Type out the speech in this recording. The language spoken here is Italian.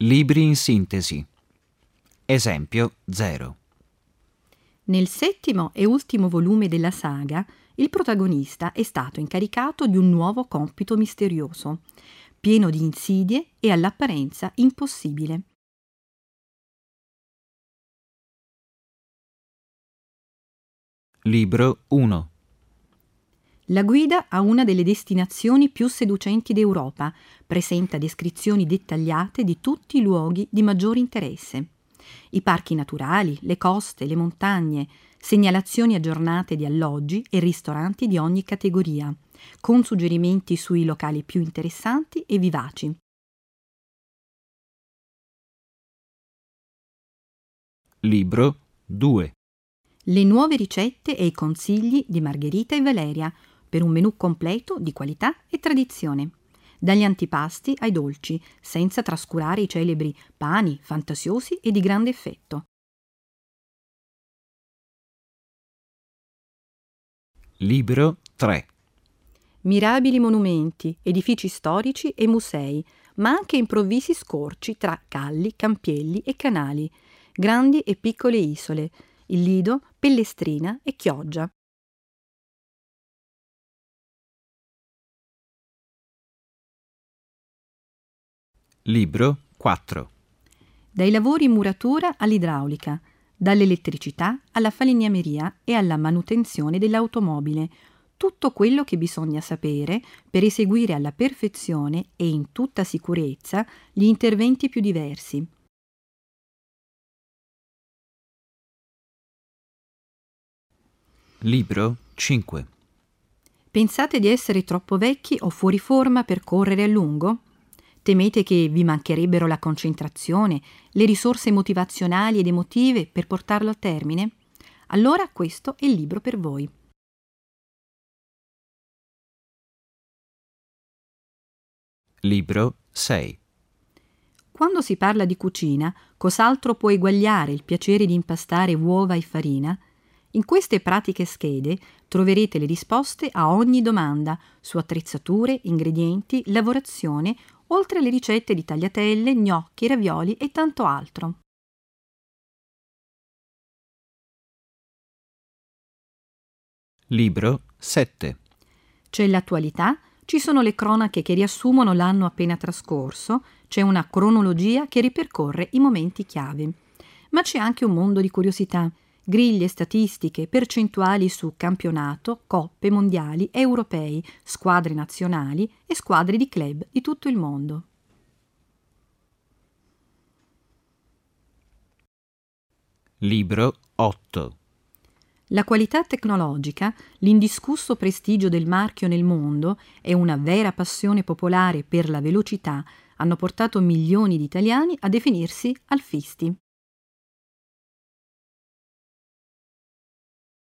Libri in sintesi. Esempio 0. Nel settimo e ultimo volume della saga, il protagonista è stato incaricato di un nuovo compito misterioso, pieno di insidie e all'apparenza impossibile. Libro 1. La guida a una delle destinazioni più seducenti d'Europa presenta descrizioni dettagliate di tutti i luoghi di maggiore interesse. I parchi naturali, le coste, le montagne, segnalazioni aggiornate di alloggi e ristoranti di ogni categoria, con suggerimenti sui locali più interessanti e vivaci. Libro 2. Le nuove ricette e i consigli di Margherita e Valeria per un menù completo di qualità e tradizione. Dagli antipasti ai dolci, senza trascurare i celebri pani fantasiosi e di grande effetto. Libro 3. Mirabili monumenti, edifici storici e musei, ma anche improvvisi scorci tra calli, campielli e canali, grandi e piccole isole, il Lido, Pellestrina e Chioggia. Libro 4. Dai lavori in muratura all'idraulica, dall'elettricità alla falegnameria e alla manutenzione dell'automobile, tutto quello che bisogna sapere per eseguire alla perfezione e in tutta sicurezza gli interventi più diversi. Libro 5. Pensate di essere troppo vecchi o fuori forma per correre a lungo? Temete che vi mancherebbero la concentrazione, le risorse motivazionali ed emotive per portarlo a termine? Allora questo è il libro per voi. Libro 6. Quando si parla di cucina, cos'altro può eguagliare il piacere di impastare uova e farina? In queste pratiche schede troverete le risposte a ogni domanda su attrezzature, ingredienti, lavorazione, oltre alle ricette di tagliatelle, gnocchi, ravioli e tanto altro. Libro 7. C'è l'attualità, ci sono le cronache che riassumono l'anno appena trascorso, c'è una cronologia che ripercorre i momenti chiave. Ma c'è anche un mondo di curiosità, griglie, statistiche, percentuali su campionato, coppe, mondiali, europei, squadre nazionali e squadre di club di tutto il mondo. Libro 8. La qualità tecnologica, l'indiscusso prestigio del marchio nel mondo e una vera passione popolare per la velocità hanno portato milioni di italiani a definirsi alfisti.